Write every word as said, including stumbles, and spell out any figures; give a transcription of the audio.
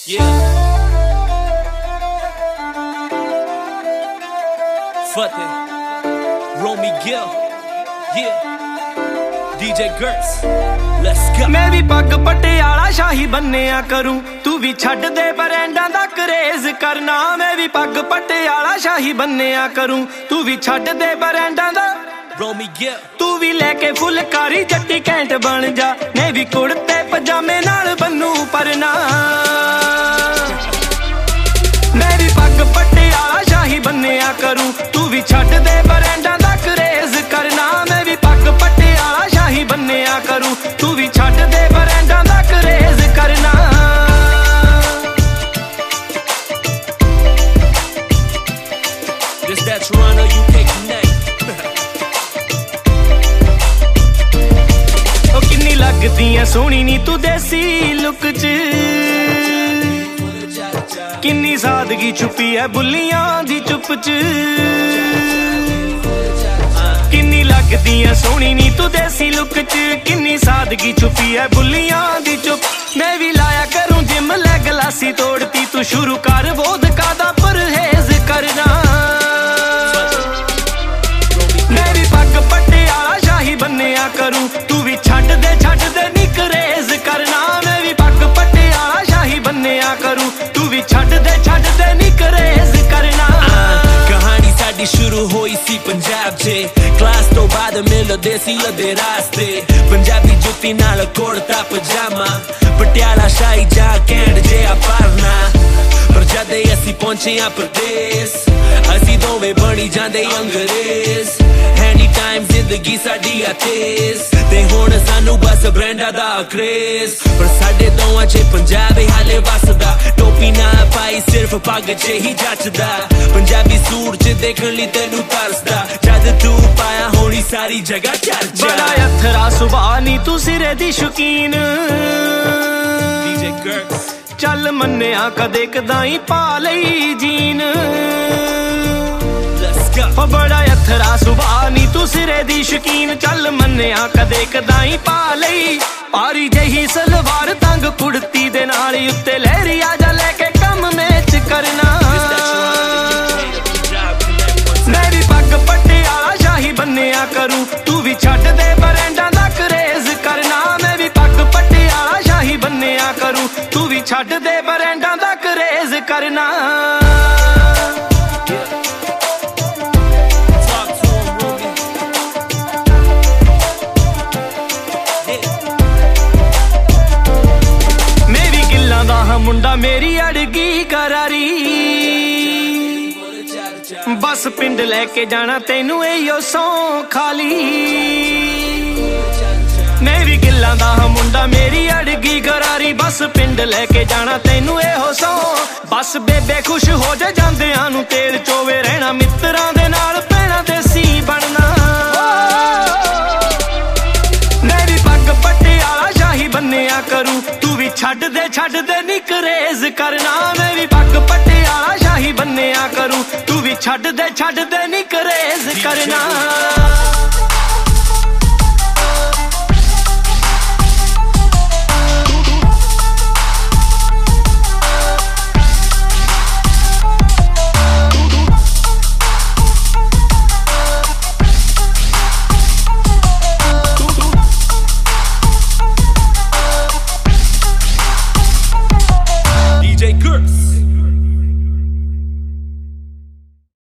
Yeah. Fateh, Romy Gill, yeah. D J Gertz, let's go. मैं भी पग पटियाला शाही बन्निया करूं, तू भी छड्ड दे ब्रांडां दा करेज करना। मैं भी पग पटियाला शाही बन्निया करूं, तू भी छड्ड दे ब्रांडां दा Romy Gill, तू भी लेके फुलकारी जट्टी कैंट बन जा। मैं भी कुड़ते पजामे नाल बन्नू परना। मैं भी पग पटियाला शाही बन्निया करूं, तू भी छड्ड दे ब्रांडां दा करेज करना। मैं भी पग पटियाला शाही बन्निया करूं, तू भी छड्ड दे ब्रांडां दा करेज करना। this that Toronto U K connect. ओ किन्नी लगदी ऐ सोहनी नी तू देसी लुक च, किन्नी सादगी छुपी है बुल्लियां दी चुप च। किन्नी लगदी ऐ सोहनी नी तू देसी लुक च, किन्नी सादगी छुपी है बुल्लियां दी चुप। मैं भी लाया करूं जिम ले गलासी तोड़ती, तू शुरू कर वोदका दा परहेज करना। मैं भी पग पटियाला शाही बन्निया करूं, तू भी छड्ड दे छड्ड दे नी करेज करना। मैं भी पग पटियाला शाही बन्निया करूं, तू भी छड्ड दे छड्ड दे नी करेज करना। कहानी साडी शुरू होई सी पंजाब चे, क्लास तो बाद मिलदे सी अधे रास्ते। पंजाबी जुत्ती नाल कुड़ता पजामा, पटियाला शाही जा कैंट जे पारना। पर जदे असी पहुंचे आ प्रदेश, असी दोवें बनी जांदे अंग्रेज। एनी टाइम जिंदगी साडी आ तेज, ते हुण सानू बस ब्रांडा दा क्रेज। पर साडे दोवां च पंजाब हाले वसदा, टोपी ना पाई सिर्फ पग च ही जचदा। पंजाबी सूट च देखण लई तैनू तरसदा, जद तू पाया होनी सारी जगह चर्चा। बड़ा अथरा सुभाऽ नी तू सिरे दी शौकीन, D J Gertz, चल मन्निया कदे कदाई पा लई जीन। let's go. ओ बड़ा अथरा सुभाऽ नी तू सिरे दी शौकीन, चल मन्निया कदे कदाई पा लई। पारी जही सलवार तंग कुड़ती दे नाल उत्ते लहरिया जा लेके कम मैच करना। मैं भी पग पटियाला शाही बन्निया करूं, तू भी छड्ड दे ब्रांडां दा करेज करना। मैं भी पग पटियाला शाही बन्निया करूं, तू भी छड्ड दे ब्रांडां दा करेज करना। Talk to him, Romy. Yeah. मैं भी गिल्लां दा हां मुंडा, मेरी अड़गी करारी। बस पिंड लेके जाना तेनू एयो सौ खाली। मैं भी गिल्लां दा हां मुंडा, मेरी अड़गी करारी। बस पिंड लेके जाना तेनू एहो सौ। बस बेबे खुश हो जा जांदियां नू तेल चोवे, रहना मित्तरां दे नाल पैना देसी बनना। मैं भी पग पटियाला शाही बन्निया करूं, तू भी छड्ड दे छड्ड दे नी करेज करना। मैं भी पग पटियाला शाही बन्निया करूं, तू भी छड्ड दे छड्ड दे नी करेज करना। D J Gertz.